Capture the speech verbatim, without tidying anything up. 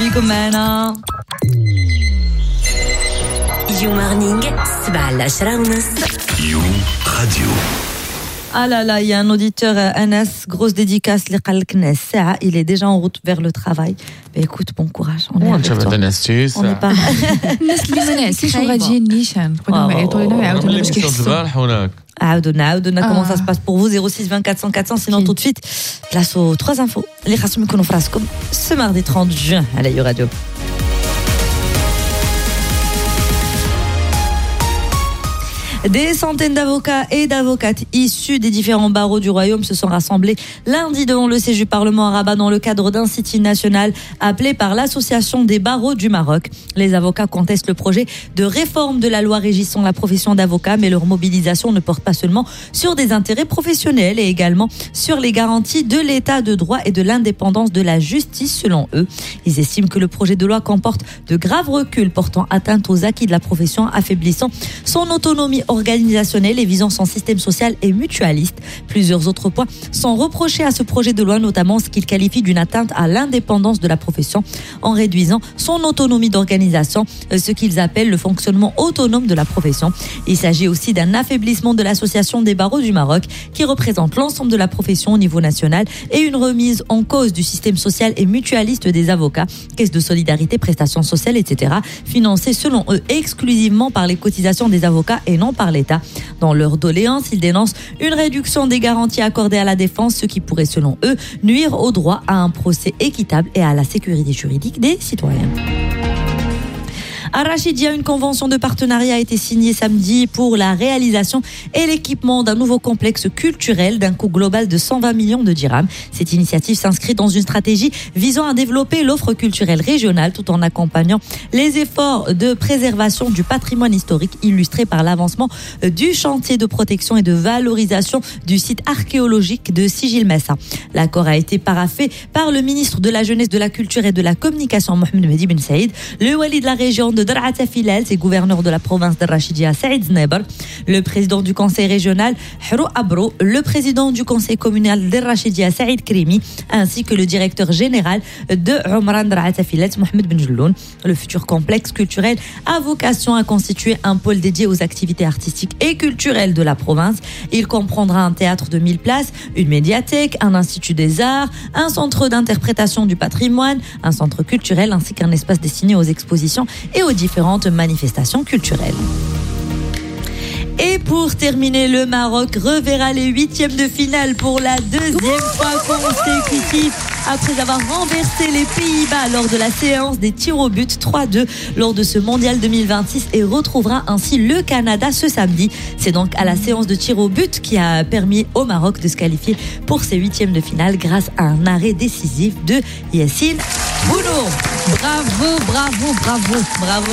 خليكم معنا. يو مارنينغ سبعة لعشرة ونص. يو راديو. Ah là là, il y a un auditeur, Anas, grosse dédicace, il est déjà en route vers le travail. Mais écoute, bon courage. On est avec toi. On n'est pas... الناس اللي ما نعسيش وغاديين نيشان كنا معيطوا لنا ويعاودوا لنا باش كيحسوا. عاودونا عاودونا comment ça se passe pour vous zéro six vingt quatre cent quatre cents. Sinon tout de suite place aux trois infos اللي خاصهم يكونوا في راسكم ce mardi trente juin à la Radio. Des centaines d'avocats et d'avocates issus des différents barreaux du royaume se sont rassemblés lundi devant le siège du Parlement à Rabat dans le cadre d'un sit-in national appelé par l'Association des barreaux du Maroc. Les avocats contestent le projet de réforme de la loi régissant la profession d'avocat, mais leur mobilisation ne porte pas seulement sur des intérêts professionnels et également sur les garanties de l'état de droit et de l'indépendance de la justice selon eux. Ils estiment que le projet de loi comporte de graves reculs portant atteinte aux acquis de la profession, affaiblissant son autonomie organisationnelle et visant son système social et mutualiste. Plusieurs autres points sont reprochés à ce projet de loi, notamment ce qu'ils qualifient d'une atteinte à l'indépendance de la profession en réduisant son autonomie d'organisation, ce qu'ils appellent le fonctionnement autonome de la profession. Il s'agit aussi d'un affaiblissement de l'Association des barreaux du Maroc qui représente l'ensemble de la profession au niveau national et une remise en cause du système social et mutualiste des avocats, caisse de solidarité, prestations sociales, et cetera, financées selon eux exclusivement par les cotisations des avocats et non par l'État. Dans leur doléance, ils dénoncent une réduction des garanties accordées à la défense, ce qui pourrait, selon eux, nuire au droit à un procès équitable et à la sécurité juridique des citoyens. À Rachidia, une convention de partenariat a été signée samedi pour la réalisation et l'équipement d'un nouveau complexe culturel d'un coût global de cent vingt millions de dirhams. Cette initiative s'inscrit dans une stratégie visant à développer l'offre culturelle régionale tout en accompagnant les efforts de préservation du patrimoine historique illustré par l'avancement du chantier de protection et de valorisation du site archéologique de Sigil Messa. L'accord a été paraphé par le ministre de la Jeunesse, de la Culture et de la Communication, Mohamed Mehdi Ben Saïd, le wali de la région de Dar'at Filal, c'est gouverneur de la province de Rachidia, Saïd Znebr, le président du conseil régional, Hrou Abro, le président du conseil communal de Rachidia, Saïd Krimi, ainsi que le directeur général de Omran Dar'at Filal, Mohamed Ben Jelloun. Le futur complexe culturel a vocation à constituer un pôle dédié aux activités artistiques et culturelles de la province. Il comprendra un théâtre de mille places, une médiathèque, un institut des arts, un centre d'interprétation du patrimoine, un centre culturel ainsi qu'un espace destiné aux expositions et aux différentes manifestations culturelles. Et pour terminer, le Maroc reverra les huitièmes de finale pour la deuxième fois consécutive après avoir renversé les Pays-Bas lors de la séance des tirs au but trois deux lors de ce mondial deux mille vingt-six et retrouvera ainsi le Canada ce samedi. C'est donc à la séance de tirs au but qui a permis au Maroc de se qualifier pour ces huitièmes de finale grâce à un arrêt décisif de Yassine Bounour. Bravo, bravo, bravo, bravo.